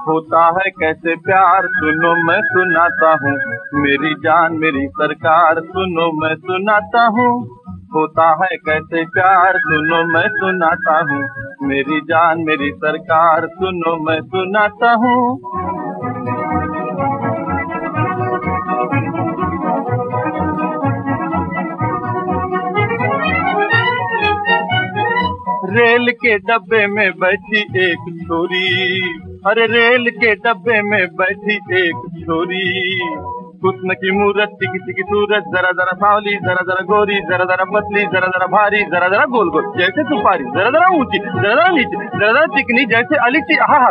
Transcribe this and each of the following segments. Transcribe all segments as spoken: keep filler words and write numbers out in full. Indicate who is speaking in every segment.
Speaker 1: होता है कैसे प्यार सुनो मैं सुनाता हूँ, मेरी जान मेरी सरकार सुनो मैं सुनाता हूँ। होता है कैसे प्यार सुनो मैं सुनाता हूँ, मेरी जान मेरी सरकार सुनो मैं सुनाता हूँ। रेल के डब्बे में बैठी एक छोरी, अरे रेल के डब्बे में बैठी एक छोरी, हुस्न की मूरत टिकी टिकी सूरत, जरा जरा सावली जरा जरा गोरी, जरा जरा पतली जरा जरा भारी, जरा जरा गोल गोल जैसे सुपारी, जरा जरा ऊंची जरा जरा नीचे, जरा जरा चिकनी जैसे अलिची। आहा,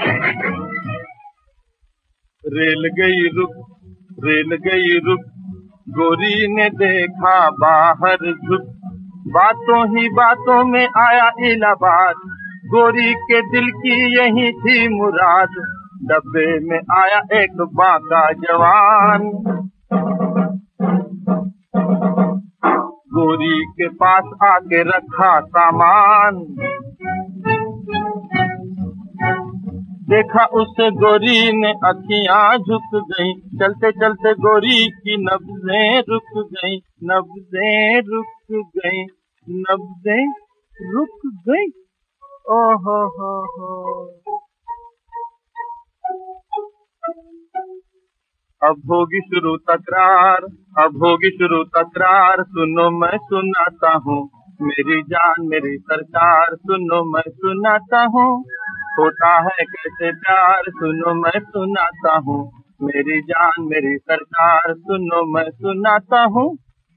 Speaker 1: रेल गई रुक रेल गई रुक, गोरी ने देखा बाहर झुक, बातों ही बातों में आया इलाहाबाद, गोरी के दिल की यही थी मुराद। डब्बे में आया एक बाका जवान, गोरी के पास आके रखा सामान, देखा उसे गोरी ने अखियां झुक गई, चलते चलते गोरी की नब्जें रुक गई, नब्जें रुक गई, नब्जें रुक गई। ओहो हो हो, अब होगी शुरू तकरार, अब होगी शुरू तकरार, सुनो मैं सुनाता हूँ, मेरी जान मेरी सरकार सुनो मैं सुनाता हूँ। होता है कैसे प्यार सुनो मैं सुनाता हूँ, मेरी जान मेरी सरकार सुनो मैं सुनाता हूँ।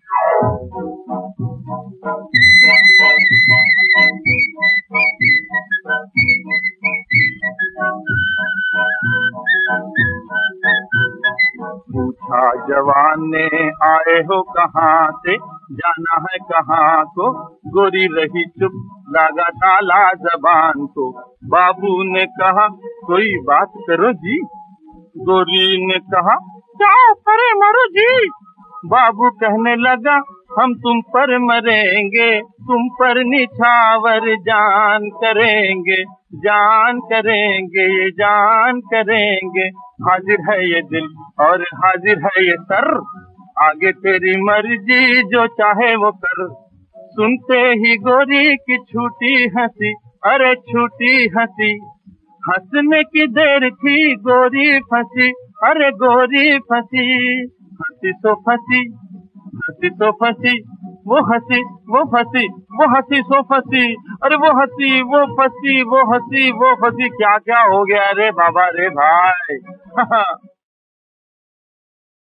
Speaker 1: पूछा जवान ने आए हो कहाँ से, जाना है कहाँ को, गोरी रही चुप लगा ताला जबान को। बाबू ने कहा कोई बात करो जी, गोरी ने कहा क्या करे मरो जी। बाबू कहने लगा हम तुम पर मरेंगे, तुम पर निछावर जान करेंगे, जान करेंगे ये जान करेंगे। हाजिर है ये दिल और हाजिर है ये सर, आगे तेरी मर्जी जो चाहे वो कर। सुनते ही गोरी की छूटी हंसी, अरे छूटी हंसी, हंसने की देर थी गोरी फंसी, अरे गोरी फंसी, हंसी तो फंसी, हंसी तो फंसी, वो हंसी वो फंसी, वो हंसी सो फंसी, अरे वो हंसी वो फंसी, वो हंसी वो फंसी। क्या क्या हो गया रे बाबा रे भाई।